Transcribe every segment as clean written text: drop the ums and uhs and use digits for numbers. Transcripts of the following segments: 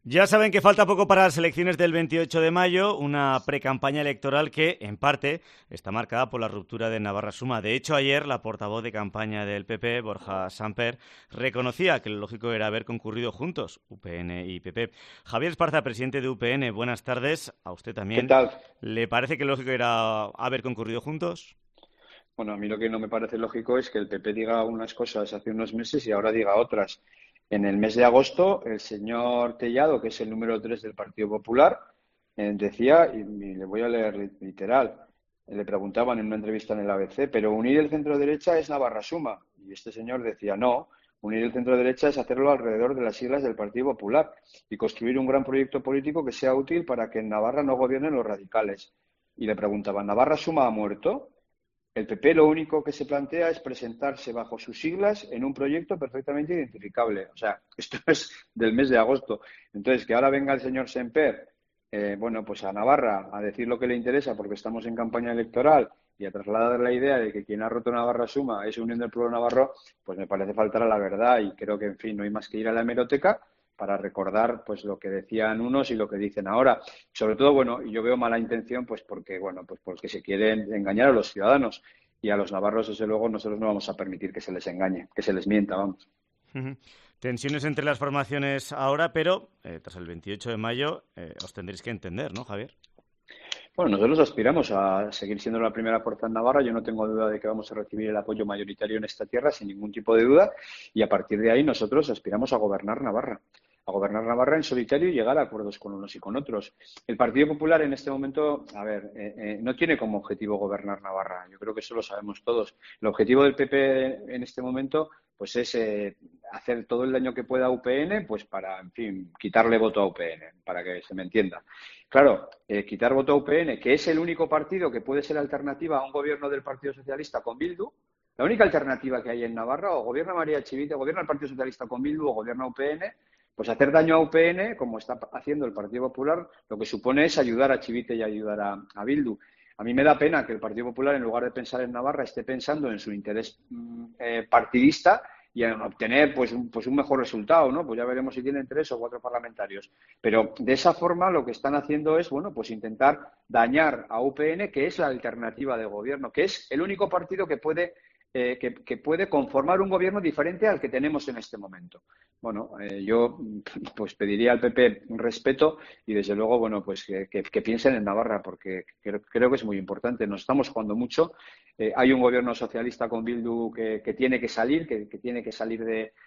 Ya saben que falta poco para las elecciones del 28 de mayo, una precampaña electoral que, en parte, está marcada por la ruptura de Navarra Suma. De hecho, ayer la portavoz de campaña del PP, Borja Samper, reconocía que lo lógico era haber concurrido juntos, UPN y PP. Javier Esparza, presidente de UPN, buenas tardes. A usted ¿Qué también. tal? ¿Le parece que lo lógico era haber concurrido juntos? Bueno, a mí lo que no me parece lógico es que el PP diga unas cosas hace unos meses y ahora diga otras. En el mes de agosto, el señor Tellado, que es el número 3 del Partido Popular, decía, y le voy a leer literal, le preguntaban en una entrevista en el ABC, pero unir el centro derecha es Navarra Suma. Y este señor decía, no, unir el centro derecha es hacerlo alrededor de las siglas del Partido Popular y construir un gran proyecto político que sea útil para que en Navarra no gobiernen los radicales. Y le preguntaban, ¿Navarra Suma ha muerto? El PP lo único que se plantea es presentarse bajo sus siglas en un proyecto perfectamente identificable. O sea, esto es del mes de agosto. Entonces, que ahora venga el señor Semper, bueno, pues a Navarra a decir lo que le interesa porque estamos en campaña electoral y a trasladar la idea de que quien ha roto Navarra Suma es Unión del Pueblo Navarro, pues me parece faltar a la verdad y creo que, en fin, no hay más que ir a la hemeroteca para recordar pues lo que decían unos y lo que dicen ahora. Sobre todo, bueno, yo veo mala intención pues porque, bueno, pues porque se quieren engañar a los ciudadanos y a los navarros, desde luego, nosotros no vamos a permitir que se les engañe, que se les mienta, vamos. Ujú. Tensiones entre las formaciones ahora, pero tras el 28 de mayo os tendréis que entender, ¿no, Javier? Bueno, nosotros aspiramos a seguir siendo la primera fuerza en Navarra. Yo no tengo duda de que vamos a recibir el apoyo mayoritario en esta tierra, sin ningún tipo de duda. Y a partir de ahí nosotros aspiramos a gobernar Navarra. A gobernar Navarra en solitario y llegar a acuerdos con unos y con otros. El Partido Popular en este momento, a ver, no tiene como objetivo gobernar Navarra. Yo creo que eso lo sabemos todos. El objetivo del PP en este momento, pues es hacer todo el daño que pueda a UPN, pues para, en fin, quitarle voto a UPN, para que se me entienda. Claro, quitar voto a UPN, que es el único partido que puede ser alternativa a un gobierno del Partido Socialista con Bildu, la única alternativa que hay en Navarra, o gobierna María Chivite, o gobierna el Partido Socialista con Bildu, o gobierna UPN, pues hacer daño a UPN, como está haciendo el Partido Popular, lo que supone es ayudar a Chivite y ayudar a Bildu. A mí me da pena que el Partido Popular, en lugar de pensar en Navarra, esté pensando en su interés partidista y en obtener pues un mejor resultado, ¿no? Pues ya veremos si tienen 3 o 4 parlamentarios. Pero de esa forma lo que están haciendo es, bueno, pues intentar dañar a UPN, que es la alternativa de gobierno, que es el único partido que puede conformar un gobierno diferente al que tenemos en este momento. Bueno, yo pues pediría al PP un respeto y desde luego, bueno, pues que piensen en Navarra, porque creo que es muy importante. Nos estamos jugando mucho. Hay un gobierno socialista con Bildu que tiene que salir, que tiene que salir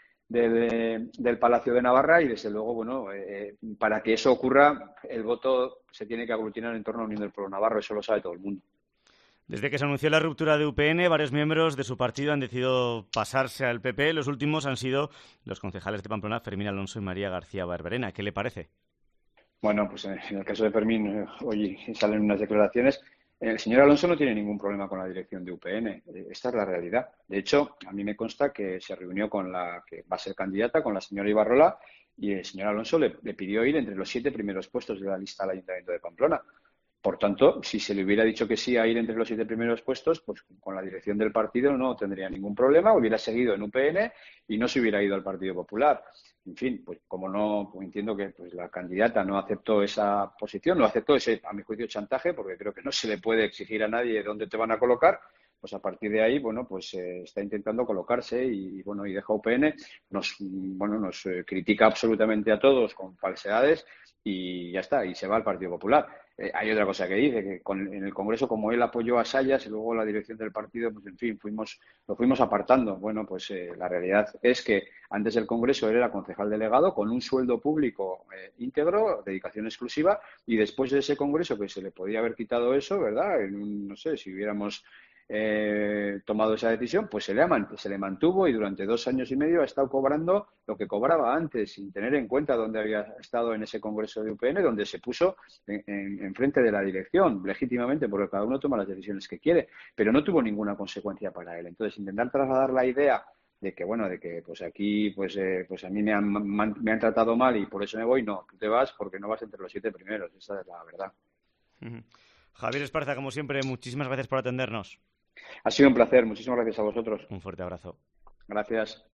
del Palacio de Navarra y desde luego, bueno, para que eso ocurra, el voto se tiene que aglutinar en torno a Unión del Pueblo Navarro, eso lo sabe todo el mundo. Desde que se anunció la ruptura de UPN, varios miembros de su partido han decidido pasarse al PP. Los últimos han sido los concejales de Pamplona, Fermín Alonso y María García Barberena. ¿Qué le parece? Bueno, pues en el caso de Fermín, hoy salen unas declaraciones. El señor Alonso no tiene ningún problema con la dirección de UPN. Esta es la realidad. De hecho, a mí me consta que se reunió con la que va a ser candidata, con la señora Ibarrola, y el señor Alonso le pidió ir entre los 7 primeros puestos de la lista al Ayuntamiento de Pamplona. Por tanto, si se le hubiera dicho que sí a ir entre los 7 primeros puestos, pues con la dirección del partido no tendría ningún problema, hubiera seguido en UPN y no se hubiera ido al Partido Popular. En fin, pues como no, pues entiendo que pues, la candidata no aceptó esa posición, no aceptó ese, a mi juicio, chantaje, porque creo que no se le puede exigir a nadie dónde te van a colocar, pues a partir de ahí, bueno, pues está intentando colocarse y, bueno, y deja UPN, nos critica absolutamente a todos con falsedades y ya está, y se va al Partido Popular. Hay otra cosa que dice, que en el Congreso, como él apoyó a Sayas y luego la dirección del partido, pues en fin, lo fuimos apartando. Bueno, pues la realidad es que antes del Congreso él era concejal delegado con un sueldo público íntegro, dedicación exclusiva, y después de ese Congreso, que se le podía haber quitado eso, ¿verdad? No sé, si hubiéramos tomado esa decisión, pues se le mantuvo y durante 2 años y medio ha estado cobrando lo que cobraba antes, sin tener en cuenta dónde había estado en ese congreso de UPN, donde se puso en frente de la dirección, legítimamente, porque cada uno toma las decisiones que quiere, pero no tuvo ninguna consecuencia para él. Entonces, intentar trasladar la idea de que, bueno, de que pues aquí pues a mí me han tratado mal y por eso me voy, no, tú te vas porque no vas entre los 7 primeros, esa es la verdad. Javier Esparza, como siempre, muchísimas gracias por atendernos. Ha sido un placer, muchísimas gracias a vosotros. Un fuerte abrazo. Gracias.